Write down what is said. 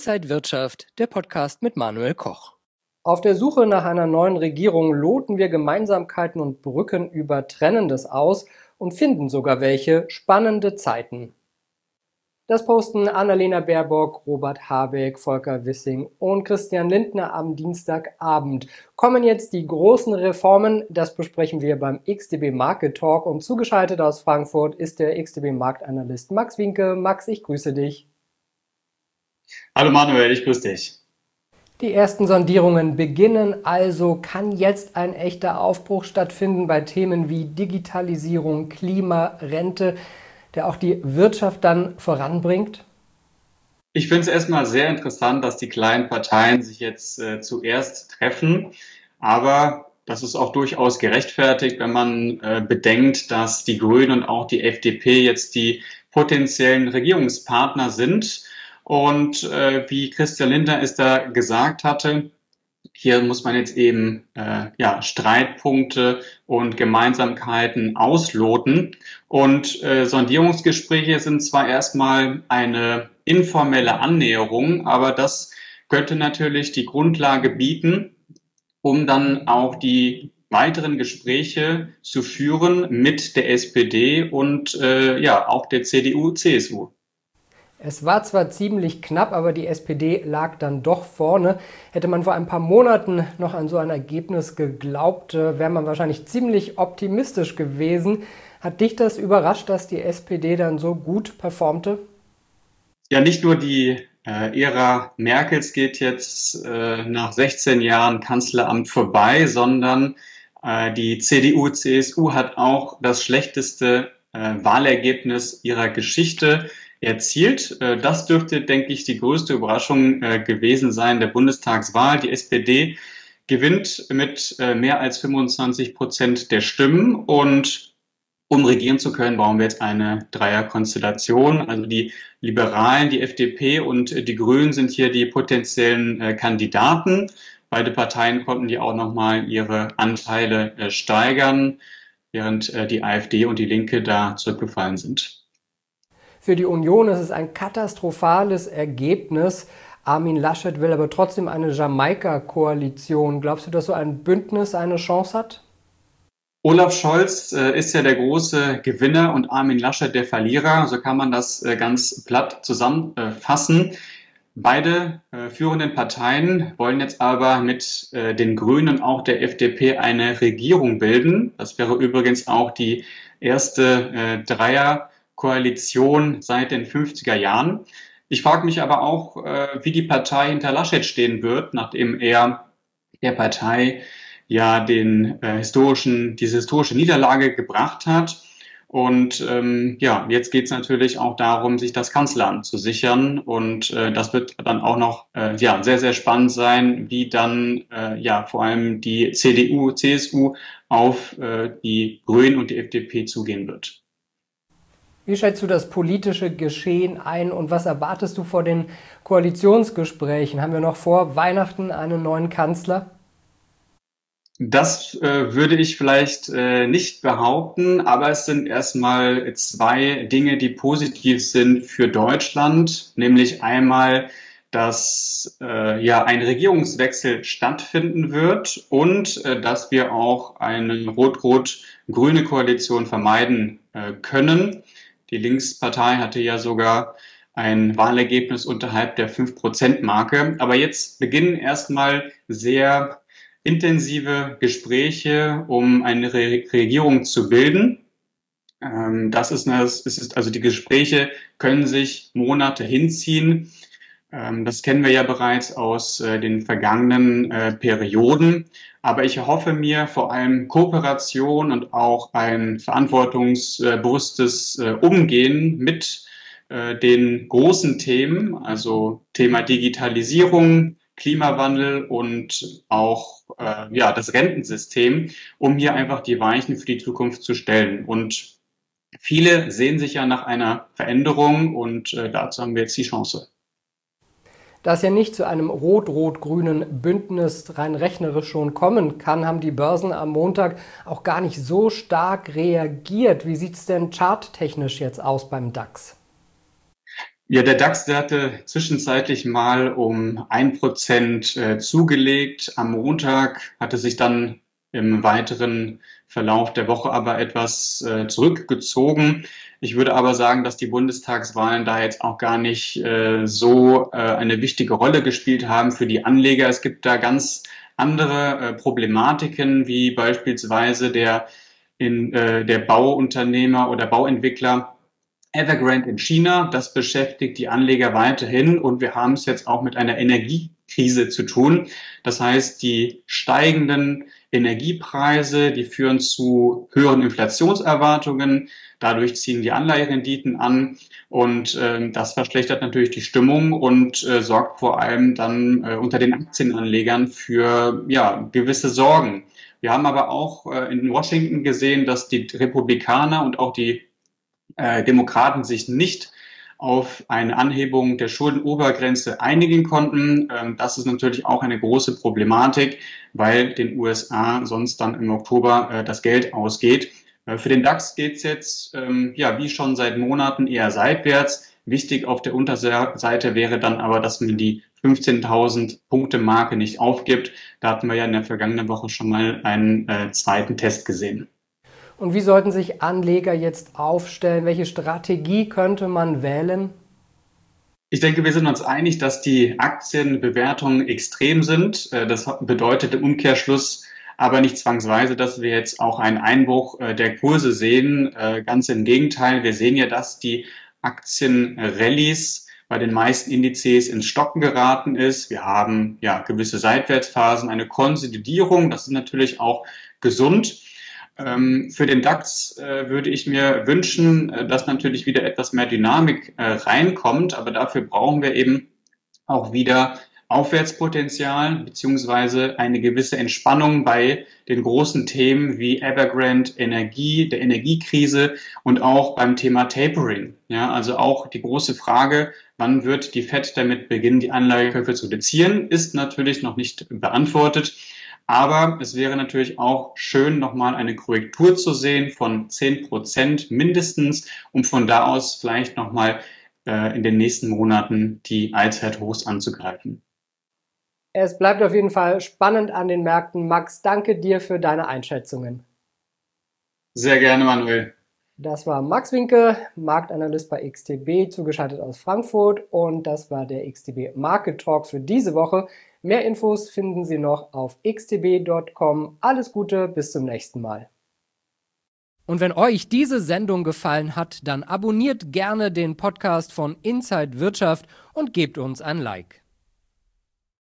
Inside Wirtschaft, der Podcast mit Manuel Koch. Auf der Suche nach einer neuen Regierung loten wir Gemeinsamkeiten und Brücken über Trennendes aus und finden sogar welche. Spannende Zeiten. Das posten Annalena Baerbock, Robert Habeck, Volker Wissing und Christian Lindner am Dienstagabend. Kommen jetzt die großen Reformen, das besprechen wir beim XTB Market Talk und zugeschaltet aus Frankfurt ist der XTB Marktanalyst Max Winke. Max, ich grüße dich. Hallo Manuel, ich grüße dich. Die ersten Sondierungen beginnen also. Kann jetzt ein echter Aufbruch stattfinden bei Themen wie Digitalisierung, Klima, Rente, der auch die Wirtschaft dann voranbringt? Ich finde es erstmal sehr interessant, dass die kleinen Parteien sich jetzt zuerst treffen. Aber das ist auch durchaus gerechtfertigt, wenn man bedenkt, dass die Grünen und auch die FDP jetzt die potenziellen Regierungspartner sind. Und wie Christian Lindner es da gesagt hatte, hier muss man jetzt eben Streitpunkte und Gemeinsamkeiten ausloten. Und Sondierungsgespräche sind zwar erstmal eine informelle Annäherung, aber das könnte natürlich die Grundlage bieten, um dann auch die weiteren Gespräche zu führen mit der SPD und auch der CDU, CSU. Es war zwar ziemlich knapp, aber die SPD lag dann doch vorne. Hätte man vor ein paar Monaten noch an so ein Ergebnis geglaubt, wäre man wahrscheinlich ziemlich optimistisch gewesen. Hat dich das überrascht, dass die SPD dann so gut performte? Ja, nicht nur die Ära Merkels geht jetzt nach 16 Jahren Kanzleramt vorbei, sondern die CDU, CSU hat auch das schlechteste Wahlergebnis ihrer Geschichte erzielt. Das dürfte, denke ich, die größte Überraschung gewesen sein der Bundestagswahl. Die SPD gewinnt mit mehr als 25% der Stimmen und um regieren zu können, brauchen wir jetzt eine Dreierkonstellation. Also die Liberalen, die FDP und die Grünen sind hier die potenziellen Kandidaten. Beide Parteien konnten die auch nochmal ihre Anteile steigern, während die AfD und die Linke da zurückgefallen sind. Für die Union ist es ein katastrophales Ergebnis. Armin Laschet will aber trotzdem eine Jamaika-Koalition. Glaubst du, dass so ein Bündnis eine Chance hat? Olaf Scholz ist ja der große Gewinner und Armin Laschet der Verlierer. So kann man das ganz platt zusammenfassen. Beide führenden Parteien wollen jetzt aber mit den Grünen und auch der FDP eine Regierung bilden. Das wäre übrigens auch die erste Dreierkoalition seit den 50er Jahren. Ich frage mich aber auch, wie die Partei hinter Laschet stehen wird, nachdem er der Partei ja diese historische Niederlage gebracht hat. Und jetzt geht es natürlich auch darum, sich das Kanzleramt zu sichern. Und das wird dann auch noch sehr, sehr spannend sein, wie dann vor allem die CDU, CSU auf die Grünen und die FDP zugehen wird. Wie schätzt du das politische Geschehen ein und was erwartest du vor den Koalitionsgesprächen? Haben wir noch vor Weihnachten einen neuen Kanzler? Das würde ich vielleicht nicht behaupten, aber es sind erstmal zwei Dinge, die positiv sind für Deutschland, nämlich einmal, dass ein Regierungswechsel stattfinden wird und dass wir auch eine rot-rot-grüne Koalition vermeiden können. Die Linkspartei hatte ja sogar ein Wahlergebnis unterhalb der 5%-Marke. Aber jetzt beginnen erstmal sehr intensive Gespräche, um eine Regierung zu bilden. Also die Gespräche können sich Monate hinziehen. Das kennen wir ja bereits aus den vergangenen Perioden. Aber ich hoffe mir vor allem Kooperation und auch ein verantwortungsbewusstes Umgehen mit den großen Themen, also Thema Digitalisierung, Klimawandel und auch das Rentensystem, um hier einfach die Weichen für die Zukunft zu stellen. Und viele sehen sich ja nach einer Veränderung und dazu haben wir jetzt die Chance. Da es ja nicht zu einem rot-rot-grünen Bündnis rein rechnerisch schon kommen kann, haben die Börsen am Montag auch gar nicht so stark reagiert. Wie sieht es denn charttechnisch jetzt aus beim DAX? Ja, der DAX, der hatte zwischenzeitlich mal um 1% zugelegt. Am Montag hatte sich dann im weiteren Verlauf der Woche aber etwas zurückgezogen. Ich würde aber sagen, dass die Bundestagswahlen da jetzt auch gar nicht so eine wichtige Rolle gespielt haben für die Anleger. Es gibt da ganz andere Problematiken, wie beispielsweise der Bauunternehmer oder Bauentwickler Evergrande in China. Das beschäftigt die Anleger weiterhin und wir haben es jetzt auch mit einer Energiekrise zu tun. Das heißt, die steigenden Energiepreise, die führen zu höheren Inflationserwartungen. Dadurch ziehen die Anleiherenditen an und das verschlechtert natürlich die Stimmung und sorgt vor allem dann unter den Aktienanlegern für gewisse Sorgen. Wir haben aber auch in Washington gesehen, dass die Republikaner und auch die Demokraten sich nicht auf eine Anhebung der Schuldenobergrenze einigen konnten. Das ist natürlich auch eine große Problematik, weil den USA sonst dann im Oktober das Geld ausgeht. Für den DAX geht's jetzt, wie schon seit Monaten, eher seitwärts. Wichtig auf der Unterseite wäre dann aber, dass man die 15.000 Punkte Marke nicht aufgibt. Da hatten wir ja in der vergangenen Woche schon mal einen zweiten Test gesehen. Und wie sollten sich Anleger jetzt aufstellen? Welche Strategie könnte man wählen? Ich denke, wir sind uns einig, dass die Aktienbewertungen extrem sind. Das bedeutet im Umkehrschluss aber nicht zwangsweise, dass wir jetzt auch einen Einbruch der Kurse sehen. Ganz im Gegenteil, wir sehen ja, dass die Aktienrallies bei den meisten Indizes ins Stocken geraten ist. Wir haben gewisse Seitwärtsphasen, eine Konsolidierung. Das ist natürlich auch gesund. Für den DAX würde ich mir wünschen, dass natürlich wieder etwas mehr Dynamik reinkommt, aber dafür brauchen wir eben auch wieder Aufwärtspotenzial beziehungsweise eine gewisse Entspannung bei den großen Themen wie Evergrande, Energie, der Energiekrise und auch beim Thema Tapering. Ja, also auch die große Frage, wann wird die Fed damit beginnen, die Anleihekäufe zu reduzieren, ist natürlich noch nicht beantwortet. Aber es wäre natürlich auch schön, nochmal eine Korrektur zu sehen von 10% mindestens, um von da aus vielleicht nochmal in den nächsten Monaten die Allzeithochs anzugreifen. Es bleibt auf jeden Fall spannend an den Märkten. Max, danke dir für deine Einschätzungen. Sehr gerne, Manuel. Das war Max Winke, Marktanalyst bei XTB, zugeschaltet aus Frankfurt. Und das war der XTB Market Talk für diese Woche. Mehr Infos finden Sie noch auf xtb.com. Alles Gute, bis zum nächsten Mal. Und wenn euch diese Sendung gefallen hat, dann abonniert gerne den Podcast von Inside Wirtschaft und gebt uns ein Like.